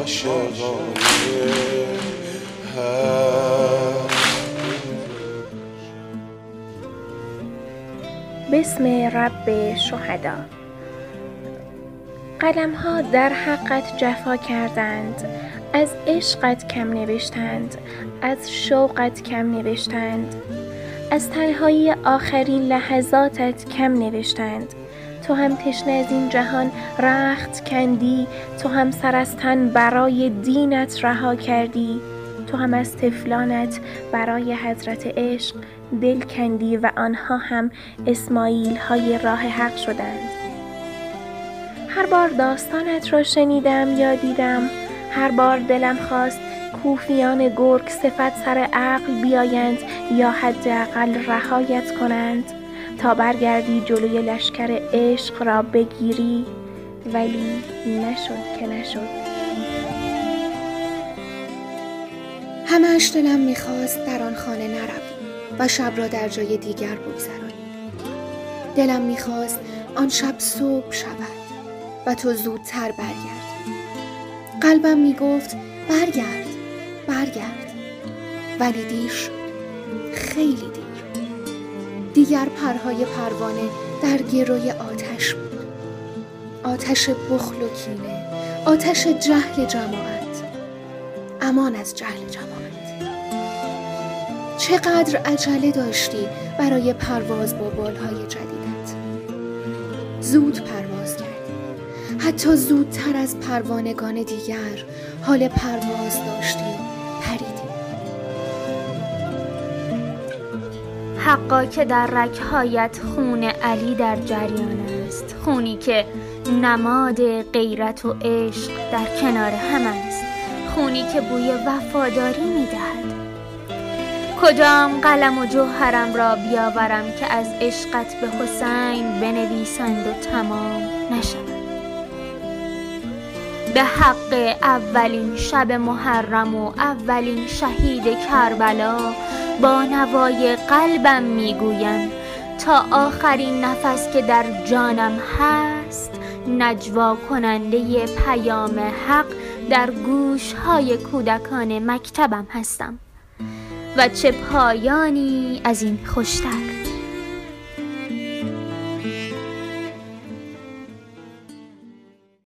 عاشقانه بسم رب شهدا. قلم‌ها در حقت جفا کردند، از عشقت کم نوشتند، از شوقت کم نوشتند، از تنهایی آخرین لحظاتت کم نوشتند. تو هم تشنه از این جهان رخت کندی، تو هم سر از تن برای دینت رها کردی، تو هم از طفلانت برای حضرت عشق دل کندی و آنها هم اسماعیل های راه حق شدند. هر بار داستانت را شنیدم یا دیدم، هر بار دلم خواست کوفیان گرگ صفت سر عقل بیایند یا حداقل رهایت کنند تا برگردی جلوی لشکر عشق را بگیری، ولی نشد که نشد. همه‌اش دلم میخواست در آن خانه نروی و شب را در جای دیگر بگذرانی. دلم میخواست آن شب صبح شود و تو زودتر برگردی. قلبم میگفت برگرد برگرد، ولی دیر شد، خیلی دیر. دیگر پرهای پروانه در گروی آتش بود، آتش بخل و کینه، آتش جهل جماعت. امان از جهل جماعت. چقدر عجله داشتی برای پرواز با بالهای جدیدت. زود پرواز کردی، حتی زودتر از پروانگان دیگر حال پرواز داشتی و پریدی. حقا که در رگ‌هایت خون علی در جریان است، خونی که نماد غیرت و عشق در کنار هم است، خونی که بوی وفاداری می‌دهد. کدام قلم و جوهرم را بیاورم که از عشقت به حسین بنویسند و تمام نشود. به حق اولین شب محرم و اولین شهید کربلا با نوای قلبم میگویم تا آخرین نفس که در جانم هست نجوا کننده پیام حق در گوش‌های کودکان مکتبم هستم. و چه پایانی از این خوشتر.